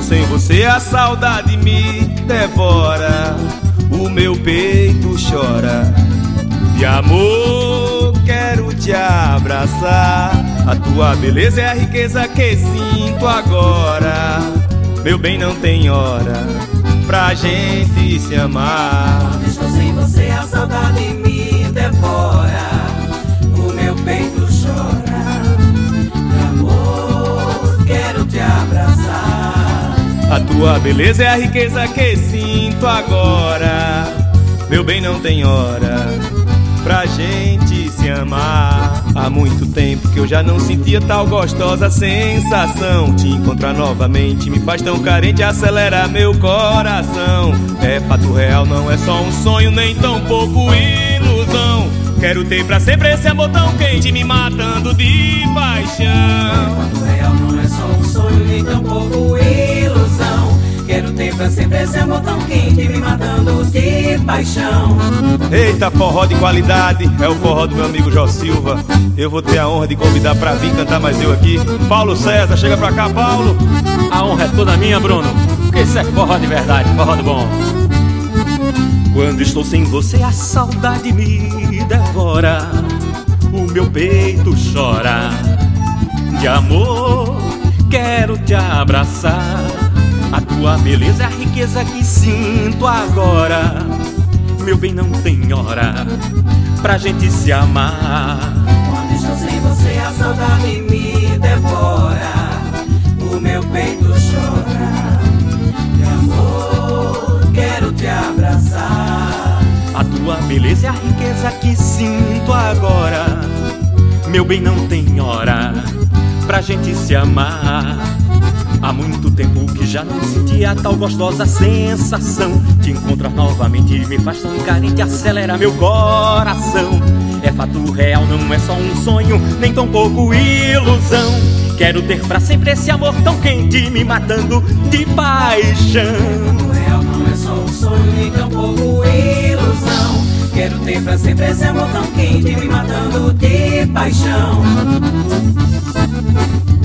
sem você a saudade me devora, o meu peito chora. De amor quero te abraçar, a tua beleza é a riqueza que sinto agora. Meu bem, não tem hora pra gente se amar. Quando estou sem você a saudade me devora, o meu peito chora. De amor quero te abraçar, a tua beleza é a riqueza que sinto agora. Meu bem, não tem hora pra gente se amar. Há muito tempo que eu já não sentia tal gostosa sensação. Te encontrar novamente me faz tão carente, acelera meu coração. É fato real, não é só um sonho, nem tão pouco ilusão. Quero ter pra sempre esse amor tão quente, me matando de paixão. É fato real, não é só um sonho, nem tão pouco ilusão. Quero ter pra sempre esse amor tão quente, me matando de paixão. Eita, forró de qualidade, é o forró do meu amigo Jó Silva. Eu vou ter a honra de convidar pra vir cantar mais eu aqui. Paulo César, chega pra cá, Paulo. A honra é toda minha, Bruno, porque isso é forró de verdade, forró do bom. Quando estou sem você a saudade me devora, o meu peito chora. De amor quero te abraçar, a tua beleza é a riqueza que sinto agora. Meu bem, não tem hora pra gente se amar. Quando estou sem você a saudade me devora, o meu peito chora. De amor quero te abraçar, a tua beleza é a riqueza que sinto agora. Meu bem, não tem hora pra gente se amar. Há muito tempo que já não sentia tal gostosa sensação. Te encontrar novamente me faz tão carente, acelera meu coração. É fato real, não é só um sonho, nem tão pouco ilusão. Quero ter pra sempre esse amor tão quente, me matando de paixão. É fato real, não é só um sonho, nem tão pouco ilusão. Quero ter pra sempre esse amor tão quente, me matando de paixão.